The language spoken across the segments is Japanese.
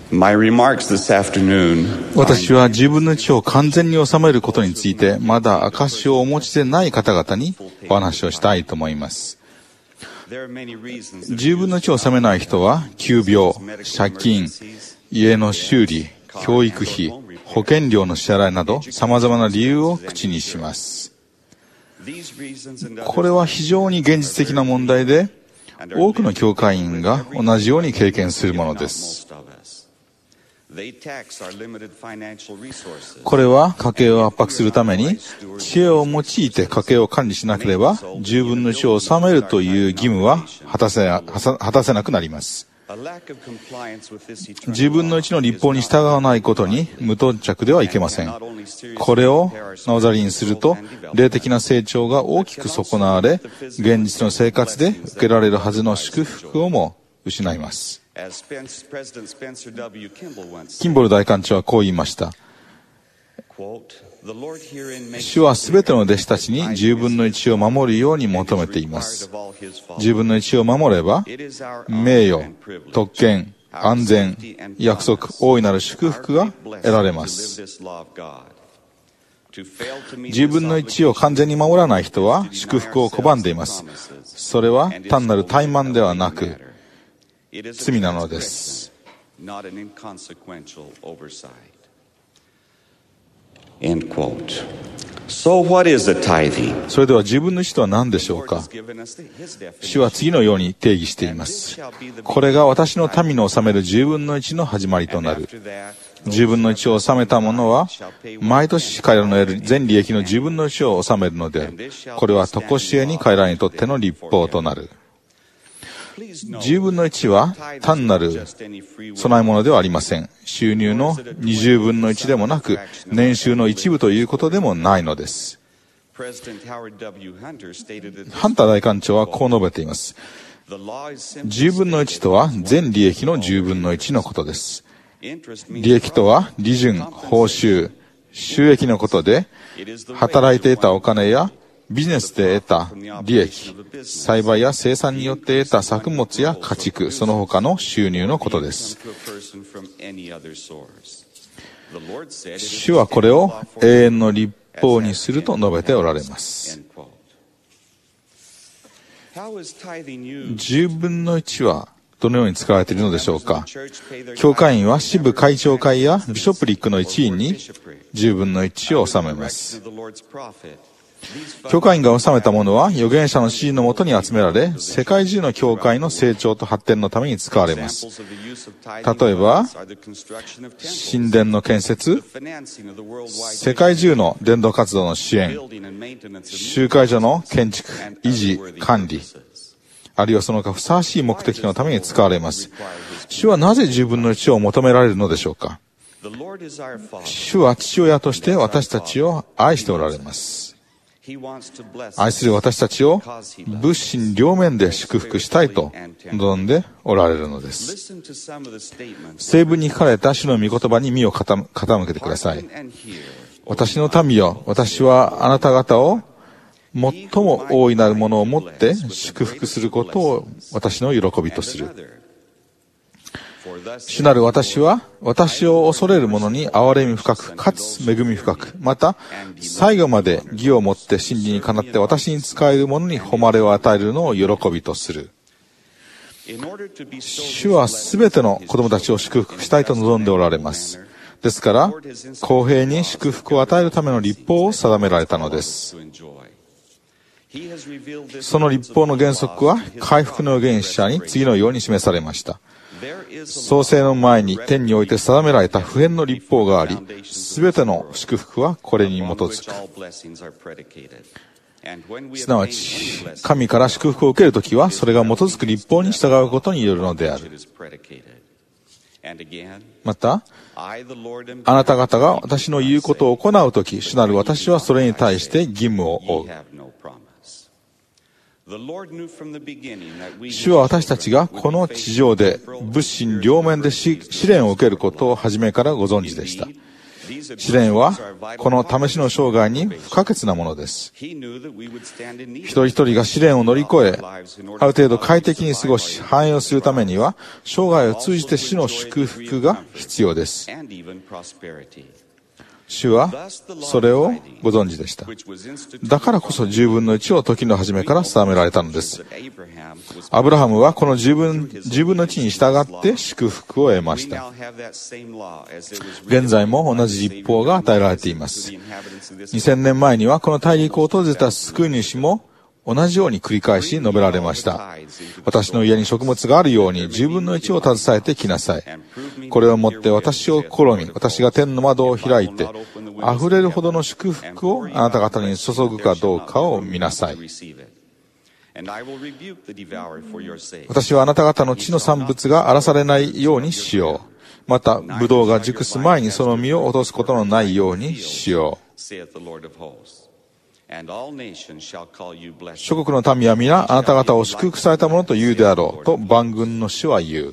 My remarks this afternoon 私は10分の1を完全に収めることについて、まだ証をお持ちでない方々にお話をしたいと思います。10分の1を収めない人は、急病、借金、家の修理、教育費、保険料の支払いなど、様々な理由を口にします。これは非常に現実的な問題で、多くの教会員が同じように経験するものです。これは家計を圧迫するために知恵を用いて家計を管理しなければ10分の1を収めるという義務は果たせなくなります。10分の1の律法に従わないことに無頓着ではいけません。これをなおざりにすると霊的な成長が大きく損なわれ、現実の生活で受けられるはずの祝福をも失います。キンボル大官長はこう言いました。主はすべての弟子たちに10分の1を守るように求めています。10分の1を守れば、名誉、特権、安全、約束、大いなる祝福が得られます。10分の1を完全に守らない人は祝福を拒んでいます。それは単なる怠慢ではなく、罪なのです。 So what is the tithing? それでは10分の1とは何でしょうか。主は次のように定義しています。これが私の民の納める10分の1の始まりとなる。10分の1を納めた者は毎年彼らの得る全利益の10分の1を納めるのである。これは常しえに彼らにとっての律法となる。10分の1は単なる供え物ではありません。収入の20分の1でもなく、年収の一部ということでもないのです。ハンター大官長はこう述べています。10分の1とは全利益の10分の1のことです。利益とは利潤、報酬、収益のことで、働いて得たお金やビジネスで得た利益、栽培や生産によって得た作物や家畜、その他の収入のことです。主はこれを永遠の律法にすると述べておられます。10分の1はどのように使われているのでしょうか。教会員は支部会長会やビショプリックの一員に10分の1を納めます。教会員が納めたものは預言者の指示のもとに集められ、世界中の教会の成長と発展のために使われます。例えば、神殿の建設、世界中の伝道活動の支援、集会所の建築、維持、管理、あるいはその他ふさわしい目的のために使われます。主はなぜ10分の1を求められるのでしょうか。主は父親として私たちを愛しておられます。愛する私たちを物心両面で祝福したいと望んでおられるのです。聖文に書かれた主の御言葉に身を傾けてください。私の民よ、私はあなた方を最も大いなるものをもって祝福することを私の喜びとする。主なる私は私を恐れる者に憐れみ深くかつ恵み深く、また最後まで義をもって真理にかなって私に仕える者に誉れを与えるのを喜びとする。主はすべての子供たちを祝福したいと望んでおられます。ですから公平に祝福を与えるための律法を定められたのです。その律法の原則は回復の預言者に次のように示されました。創世の前に天において定められた不変の律法があり、すべての祝福はこれに基づく。すなわち、神から祝福を受けるときは、それが基づく律法に従うことによるのである。また、あなた方が私の言うことを行うとき、主なる私はそれに対して義務を負う。主は私たちがこの地上で物心両面で試練を受けることを初めからご存知でした。 試練はこの試しの生涯に不可欠なものです。一人一人が試練を乗り越え、ある程度快適に過ごし繁栄をするためには、生涯を通じて主の祝福が必要です。主はそれをご存知でした。だからこそ10分の1を時の初めから定められたのです。アブラハムはこの10分の1に従って祝福を得ました。現在も同じ立法が与えられています。2000年前にはこの大陸を訪れた救い主も同じように繰り返し述べられました。私の家に食物があるように10分の1を携えてきなさい。これをもって私を試み、私が天の窓を開いて、溢れるほどの祝福をあなた方に注ぐかどうかを見なさい。私はあなた方の地の産物が荒らされないようにしよう。また、ブドウが熟す前にその実を落とすことのないようにしよう。諸国の民は皆あなた方を祝福されたものと言うであろうと万軍の主は言う。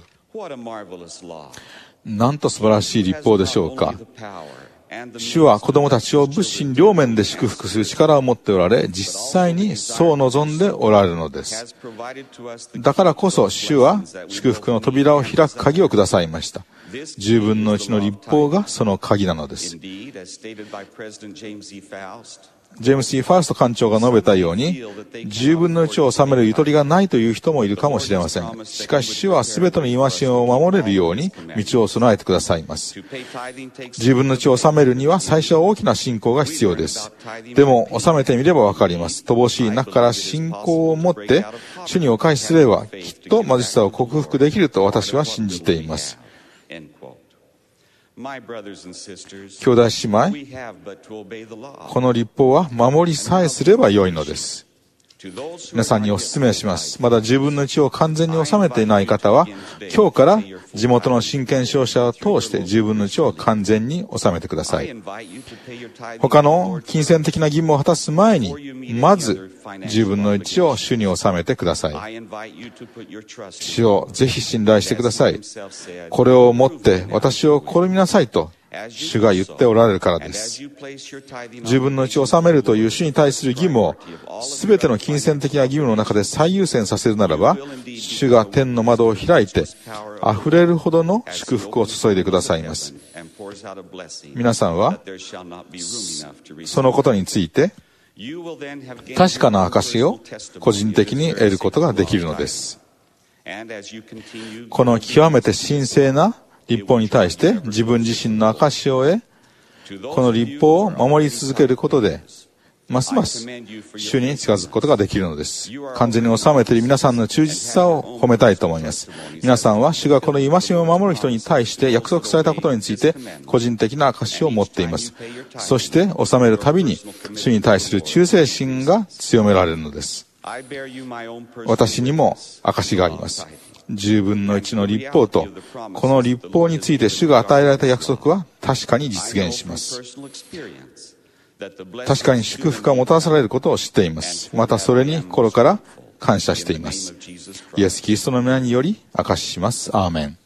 なんと素晴らしい律法でしょうか。主は子供たちを物心両面で祝福する力を持っておられ、実際にそう望んでおられるのです。だからこそ主は祝福の扉を開く鍵をくださいました。10分の1の律法がその鍵なのです。ジェームス・ファースト艦長が述べたように、10分の1を収めるゆとりがないという人もいるかもしれません。しかし主は全ての戒めを守れるように道を備えてくださいます。10分の1を収めるには最初は大きな信仰が必要です。でも収めてみればわかります。乏しい中から信仰を持って主にお返しすればきっと貧しさを克服できると私は信じています。兄弟姉妹、この律法は守りさえすればよいのです。皆さんにお勧めします。まだ10分の1を完全に収めていない方は、今日から地元の真剣商社を通して10分の1を完全に収めてください。他の金銭的な義務を果たす前に、まず10分の1を主に収めてください。主をぜひ信頼してください。これをもって私を試みなさいと主が言っておられるからです。10分の1を収めるという主に対する義務を全ての金銭的な義務の中で最優先させるならば、主が天の窓を開いて溢れるほどの祝福を注いでくださいます。皆さんはそのことについて確かな証を個人的に得ることができるのです。この極めて神聖な律法に対して自分自身の証を得、この律法を守り続けることでますます主に近づくことができるのです。完全に収めている皆さんの忠実さを褒めたいと思います。皆さんは主がこの戒めを守る人に対して約束されたことについて個人的な証を持っています。そして収めるたびに主に対する忠誠心が強められるのです。私にも証があります。10分の1の律法とこの律法について主が与えられた約束は確かに実現します。確かに祝福がもたらされることを知っています。またそれに心から感謝しています。イエス・キリストの皆により証しします。アーメン。